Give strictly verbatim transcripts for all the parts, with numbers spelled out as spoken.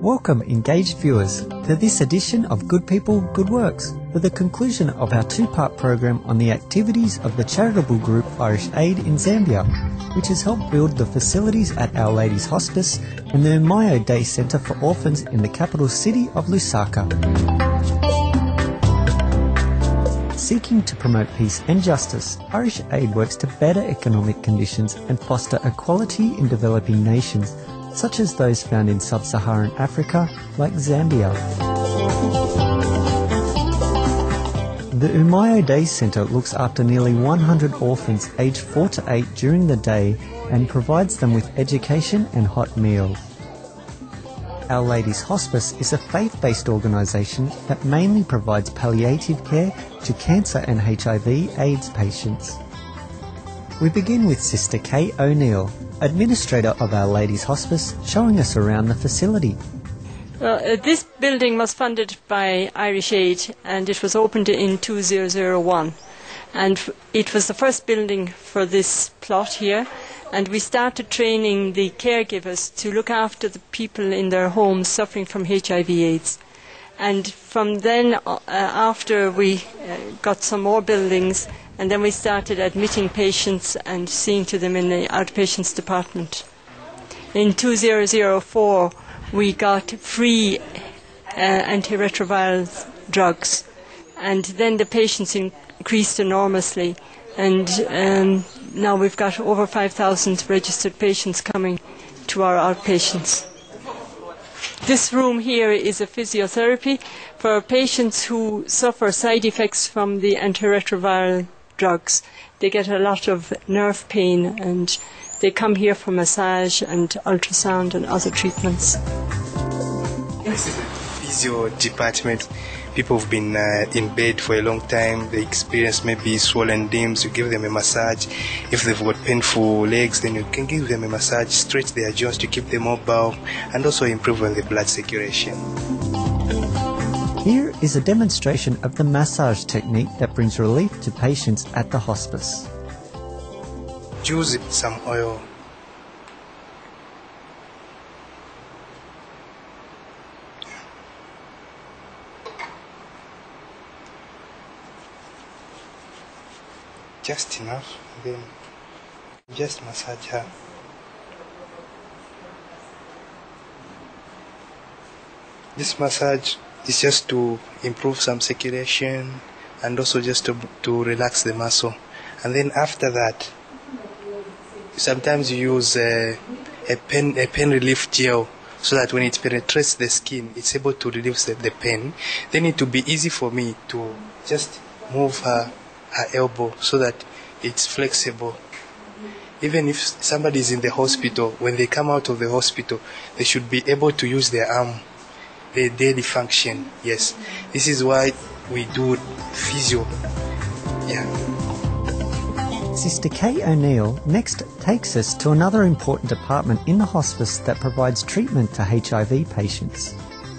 Welcome, engaged viewers, to this edition of Good People, Good Works, for the conclusion of our two-part program on the activities of the charitable group Irish Aid in Zambia, which has helped build the facilities at Our Lady's Hospice and the Umayo Day Centre for Orphans in the capital city of Lusaka. Seeking to promote peace and justice, Irish Aid works to better economic conditions and foster equality in developing nations, such as those found in sub-Saharan Africa, like Zambia. The Umayo Day Centre looks after nearly one hundred orphans aged four to eight during the day and provides them with education and hot meals. Our Lady's Hospice is a faith-based organisation that mainly provides palliative care to cancer and H I V AIDS patients. We begin with Sister Kay O'Neill, Administrator of Our Lady's Hospice, showing us around the facility. Well, uh, this building was funded by Irish Aid and it was opened in two thousand one. And f- it was the first building for this plot here. And we started training the caregivers to look after the people in their homes suffering from H I V AIDS. And from then, uh, after we uh, got some more buildings, and then we started admitting patients and seeing to them in the outpatients department. In two thousand four, we got free uh, antiretroviral drugs, and then the patients increased enormously. And um, now we've got over five thousand registered patients coming to our outpatients. This room here is a physiotherapy for patients who suffer side effects from the antiretroviral drugs. They get a lot of nerve pain and they come here for massage and ultrasound and other treatments. This is a physio department. People have been uh, in bed for a long time. They experience maybe swollen limbs. You give them a massage. If they've got painful legs, then you can give them a massage, stretch their joints to keep them mobile, and also improve on the blood circulation. Here is a demonstration of the massage technique that brings relief to patients at the hospice. Choose some oil. Just enough, then just massage her. This massage is just to improve some circulation and also just to, to relax the muscle. And then after that, sometimes you use a, a pain a pain relief gel so that when it penetrates the skin, it's able to relieve the, the pain. Then it will be easy for me to just move her her elbow so that it's flexible. Even if somebody is in the hospital, when they come out of the hospital, they should be able to use their arm, their daily function. Yes, this is why we do physio. Yeah. Sister Kay O'Neill next takes us to another important department in the hospice that provides treatment to H I V patients.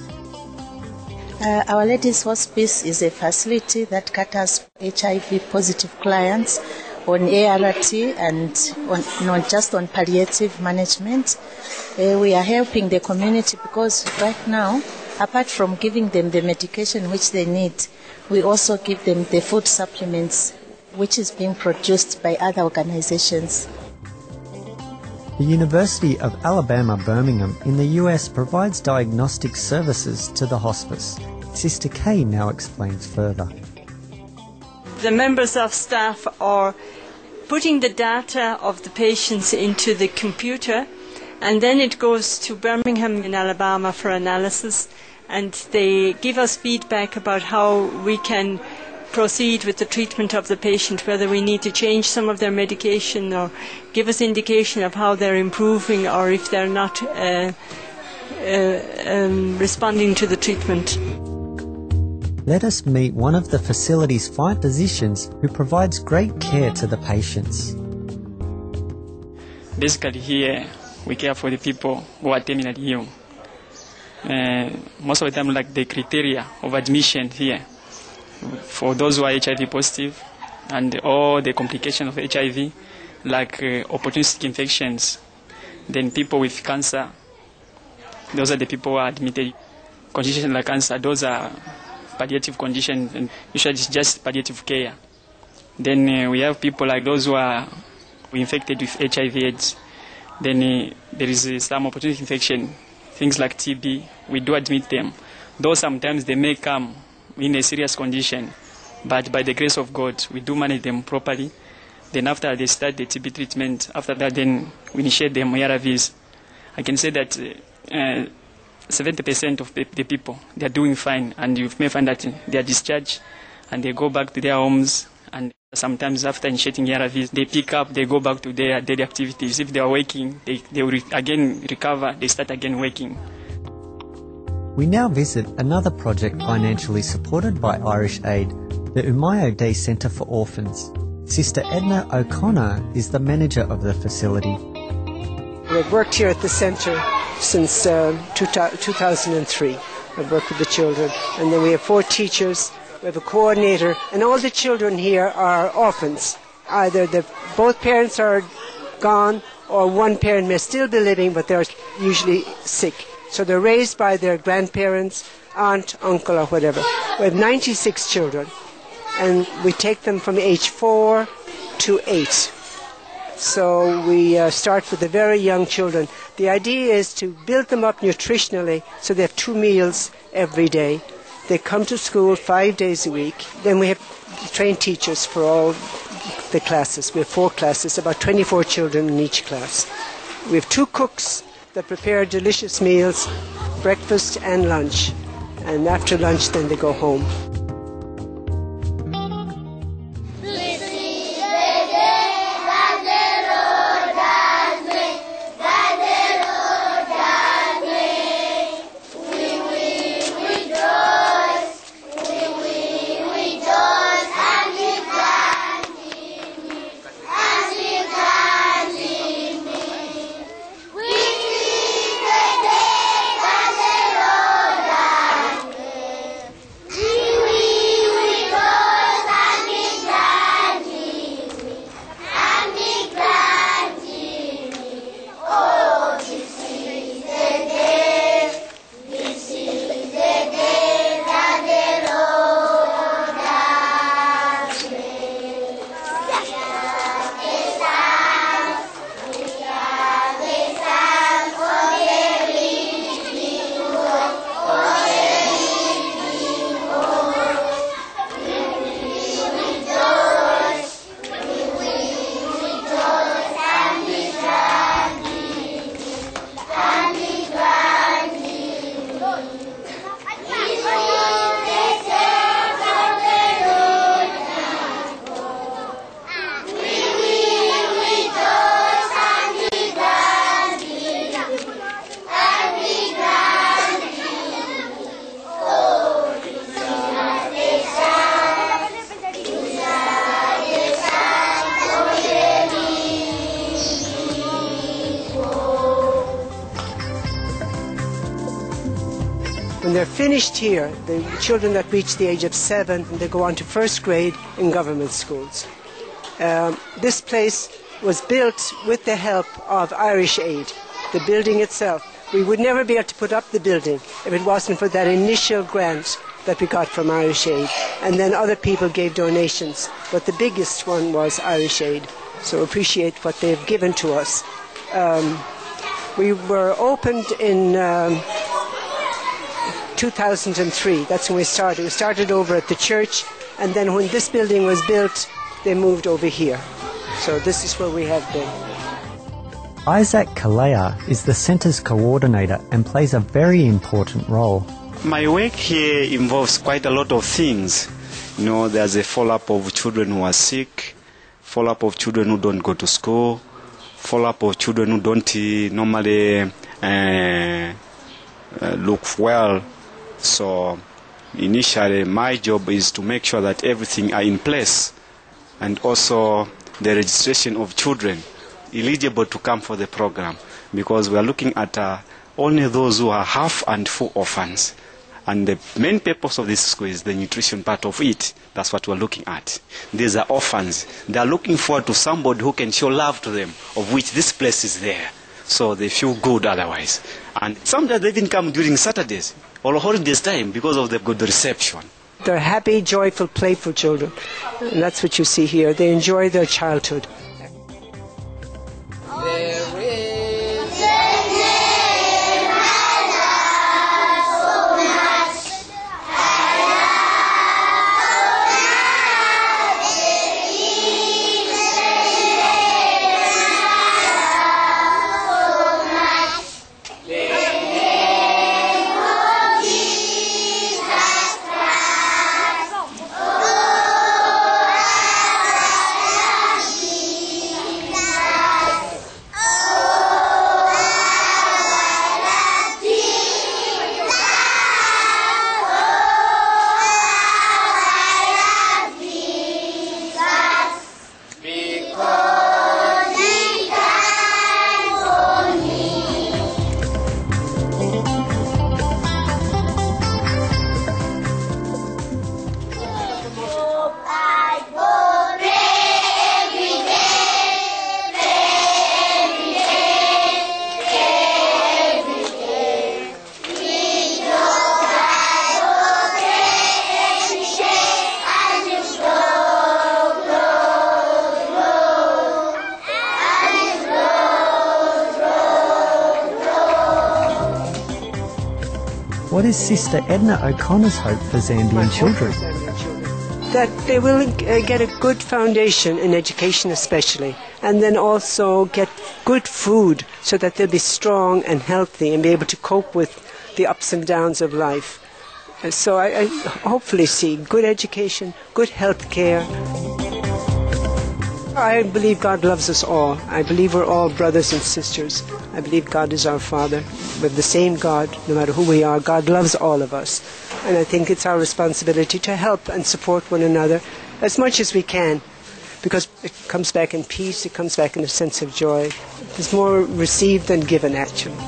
Uh, Our Lady's Hospice is a facility that caters H I V positive clients on A R T and on, not just on palliative management. Uh, we are helping the community because right now, apart from giving them the medication which they need, we also give them the food supplements which is being produced by other organizations. The University of Alabama, Birmingham in the U S provides diagnostic services to the hospice. Sister Kay now explains further. The members of staff are putting the data of the patients into the computer, and then it goes to Birmingham in Alabama for analysis, and they give us feedback about how we can proceed with the treatment of the patient, whether we need to change some of their medication or give us indication of how they're improving or if they're not uh, uh, um, responding to the treatment. Let us meet one of the facility's five physicians who provides great care to the patients. Basically here we care for the people who are terminally ill. Uh, most of the time, like the criteria of admission here for those who are H I V positive and all the complications of H I V, like uh, opportunistic infections, then people with cancer, Those are the people who are admitted. Conditions like cancer, those are palliative conditions, and usually it's just palliative care. Then uh, we have people like those who are infected with H I V AIDS. Then uh, there is uh, some opportunity infection, things like T B. We do admit them. Though sometimes they may come in a serious condition, but by the grace of God, we do manage them properly. Then after they start the T B treatment, after that then we initiate them A R Vs. I can say that uh, seventy percent of the, the people, they are doing fine, and you may find that they are discharged and they go back to their homes, and sometimes after initiating A R Vs, they pick up, they go back to their daily activities. If they are working, they, they will re- again recover, they start again working. We now visit another project financially supported by Irish Aid, the Umayo Day Centre for Orphans. Sister Edna O'Connor is the manager of the facility. We've worked here at the centre since uh, two thousand three. I've worked with the children, and then we have four teachers, we have a coordinator, and all the children here are orphans. Either the, both parents are gone, or one parent may still be living, but they're usually sick. So they're raised by their grandparents, aunt, uncle, or whatever. We have ninety-six children, and we take them from age four to eight. So we uh, start with the very young children. The idea is to build them up nutritionally so they have two meals every day. They come to school five days a week. Then we have trained teachers for all the classes. We have four classes, about twenty-four children in each class. We have two cooks that prepare delicious meals, breakfast and lunch. And after lunch, then they go home. When they're finished here, the children that reach the age of seven, they go on to first grade in government schools. Um, this place was built with the help of Irish Aid, the building itself. We would never be able to put up the building if it wasn't for that initial grant that we got from Irish Aid. And then other people gave donations, but the biggest one was Irish Aid. So appreciate what they've given to us. Um, we were opened in um, two thousand three. That's when we started. We started over at the church, and then when this building was built, they moved over here. So this is where we have been. Isaac Kalea is the centre's coordinator and plays a very important role. My work here involves quite a lot of things. You know, there's a follow-up of children who are sick, follow-up of children who don't go to school, follow-up of children who don't uh, normally uh, uh, look well. So initially my job is to make sure that everything are in place, and also the registration of children eligible to come for the program, because we are looking at uh, only those who are half and full orphans. And the main purpose of this school is the nutrition part of it. That's what we're looking at. These are orphans. They are looking forward to somebody who can show love to them, of which this place is there. so they feel good otherwise. And sometimes they even come during Saturdays or holidays time because of the good reception. They're happy, joyful, playful children. And that's what you see here. They enjoy their childhood. What is Sister Edna O'Connor's hope for Zambian children? That they will uh, get a good foundation in education especially, and then also get good food so that they'll be strong and healthy and be able to cope with the ups and downs of life. Uh, so I, I hopefully see good education, good health care. I believe God loves us all. I believe we're all brothers and sisters. I believe God is our Father. We're the same God, no matter who we are. God loves all of us. And I think it's our responsibility to help and support one another as much as we can, because it comes back in peace, it comes back in a sense of joy. It's more received than given, actually.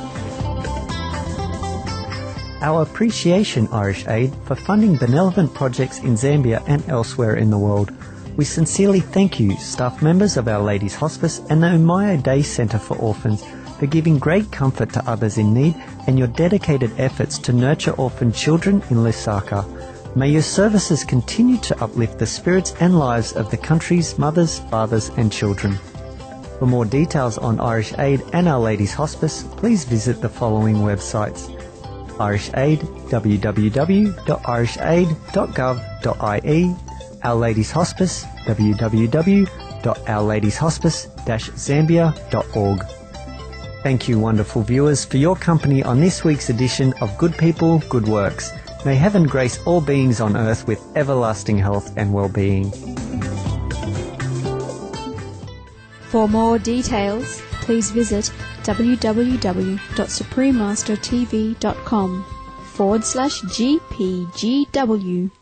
Our appreciation, Irish Aid, for funding benevolent projects in Zambia and elsewhere in the world. We sincerely thank you, staff members of Our Lady's Hospice and the Umayo Day Centre for Orphans, for giving great comfort to others in need and your dedicated efforts to nurture orphan children in Lusaka. May your services continue to uplift the spirits and lives of the country's mothers, fathers and children. For more details on Irish Aid and Our Lady's Hospice, please visit the following websites: Irish Aid, w w w dot irish aid dot gov dot i e, Our Lady's Hospice, w w w dot our ladies hospice dash zambia dot org. Thank you, wonderful viewers, for your company on this week's edition of Good People, Good Works. May heaven grace all beings on earth with everlasting health and well-being. For more details, please visit w w w dot suprememastertv dot com forward slash G P G W.